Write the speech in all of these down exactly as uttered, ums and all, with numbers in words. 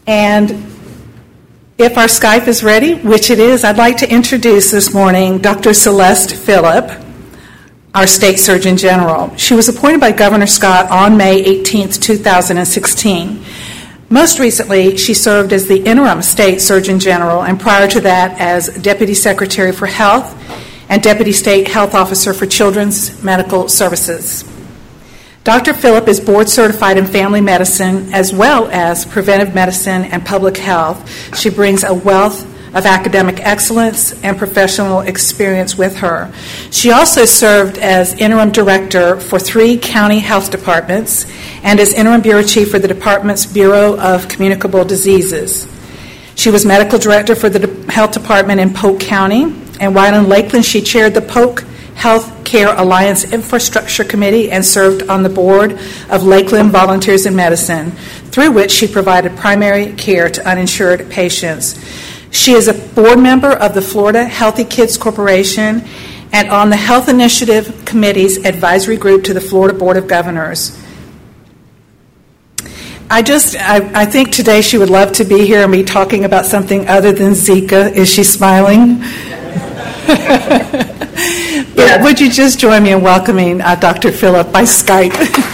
And if our Skype is ready, which it is, I'd like to introduce this morning Doctor Celeste Phillip, our State Surgeon General. She was appointed by Governor Scott on May eighteenth, two thousand sixteen. Most recently, she served as the interim State Surgeon General, and prior to that as Deputy Secretary for Health and Deputy State Health Officer for Children's Medical Services. Doctor Phillip is board certified in family medicine as well as preventive medicine and public health. She brings a wealth of academic excellence and professional experience with her. She also served as interim director for three county health departments and as interim bureau chief for the department's Bureau of Communicable Diseases. She was medical director for the health department in Polk County, and while in Lakeland, she chaired the Polk Health Care Alliance Infrastructure Committee and served on the board of Lakeland Volunteers in Medicine, through which she provided primary care to uninsured patients. She is a board member of the Florida Healthy Kids Corporation and on the Health Initiative Committee's advisory group to the Florida Board of Governors. I just, I, I think today she would love to be here and be talking about something other than Zika. Is she smiling? But would you just join me in welcoming uh, Doctor Phillip by Skype?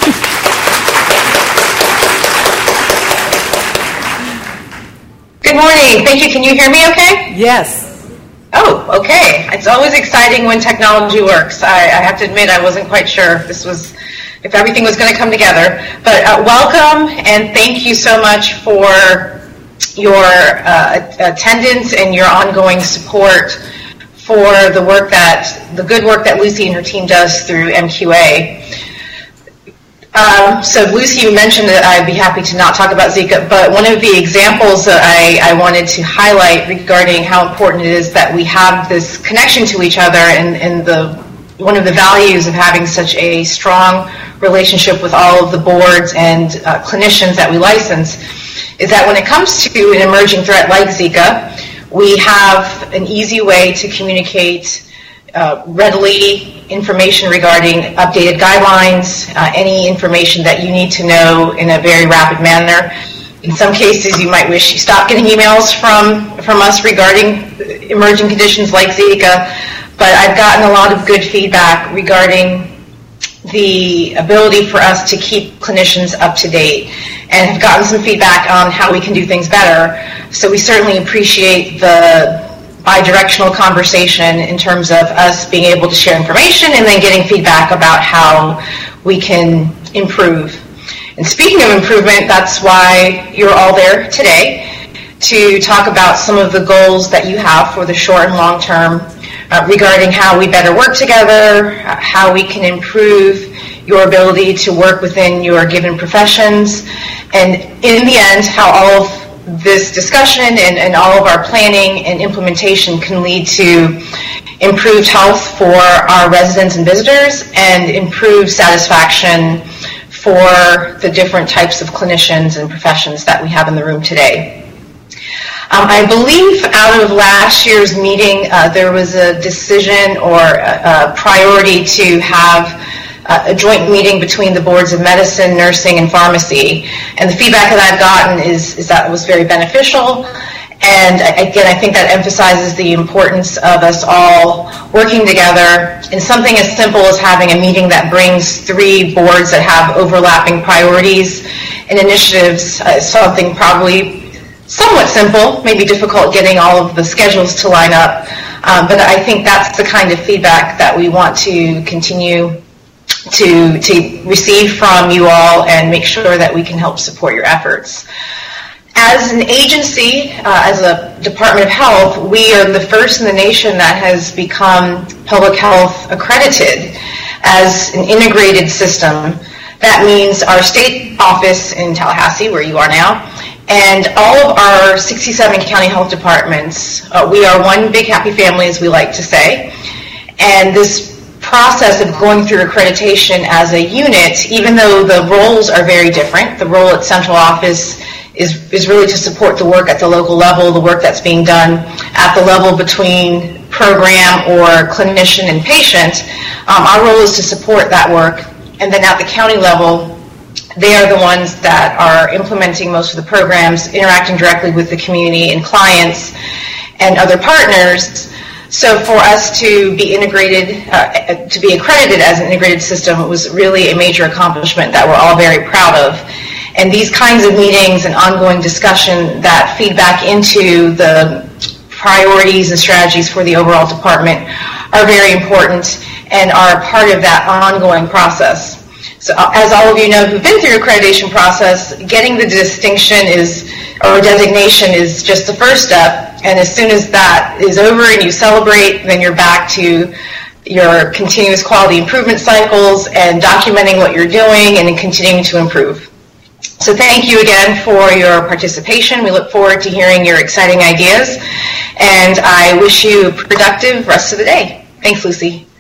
Good morning. Thank you. Can you hear me okay? Yes. Oh, okay. It's always exciting when technology works. I, I have to admit I wasn't quite sure if this was, if everything was going to come together. But uh, welcome and thank you so much for your uh, attendance and your ongoing support for the work that, the good work that Lucy and her team does through M Q A. Um, so Lucy, you mentioned that I'd be happy to not talk about Zika, but one of the examples that I, I wanted to highlight regarding how important it is that we have this connection to each other and, and the one of the values of having such a strong relationship with all of the boards and uh, clinicians that we license is that when it comes to an emerging threat like Zika, we have an easy way to communicate uh, readily information regarding updated guidelines, uh, any information that you need to know in a very rapid manner. In some cases, you might wish you stopped getting emails from, from us regarding emerging conditions like Zika, but I've gotten a lot of good feedback regarding the ability for us to keep clinicians up to date and have gotten some feedback on how we can do things better. So we certainly appreciate the bi-directional conversation in terms of us being able to share information and then getting feedback about how we can improve. And speaking of improvement, that's why you're all there today to talk about some of the goals that you have for the short and long term uh, regarding how we better work together, uh, how we can improve your ability to work within your given professions, and in the end, how all of this discussion and, and all of our planning and implementation can lead to improved health for our residents and visitors and improved satisfaction for the different types of clinicians and professions that we have in the room today. Um, I believe out of last year's meeting, uh, there was a decision or a, a priority to have Uh, a joint meeting between the boards of medicine, nursing, and pharmacy. And the feedback that I've gotten is, is that it was very beneficial. And again, I think that emphasizes the importance of us all working together in something as simple as having a meeting that brings three boards that have overlapping priorities and initiatives. Uh, something probably somewhat simple, maybe difficult getting all of the schedules to line up. Um, but I think that's the kind of feedback that we want to continue to to receive from you all and make sure that we can help support your efforts. As an agency, uh, as a Department of Health, we are the first in the nation that has become public health accredited as an integrated system. That means our state office in Tallahassee, where you are now, and all of our sixty-seven county health departments, uh, we are one big happy family, as we like to say, and this process of going through accreditation as a unit, even though the roles are very different, the role at central office is, is really to support the work at the local level, the work that's being done at the level between program or clinician and patient. Um, our role is to support that work, and then at the county level, They are the ones that are implementing most of the programs, interacting directly with the community and clients and other partners. So for us to be integrated, uh, to be accredited as an integrated system was really a major accomplishment that we're all very proud of. And these kinds of meetings and ongoing discussion that feed back into the priorities and strategies for the overall department are very important and are part of that ongoing process. So as all of you know who've been through the accreditation process, getting the distinction is, or designation is just the first step. And as soon as that is over and you celebrate, then you're back to your continuous quality improvement cycles and documenting what you're doing and then continuing to improve. So thank you again for your participation. We look forward to hearing your exciting ideas. And I wish you a productive rest of the day. Thanks, Lucy.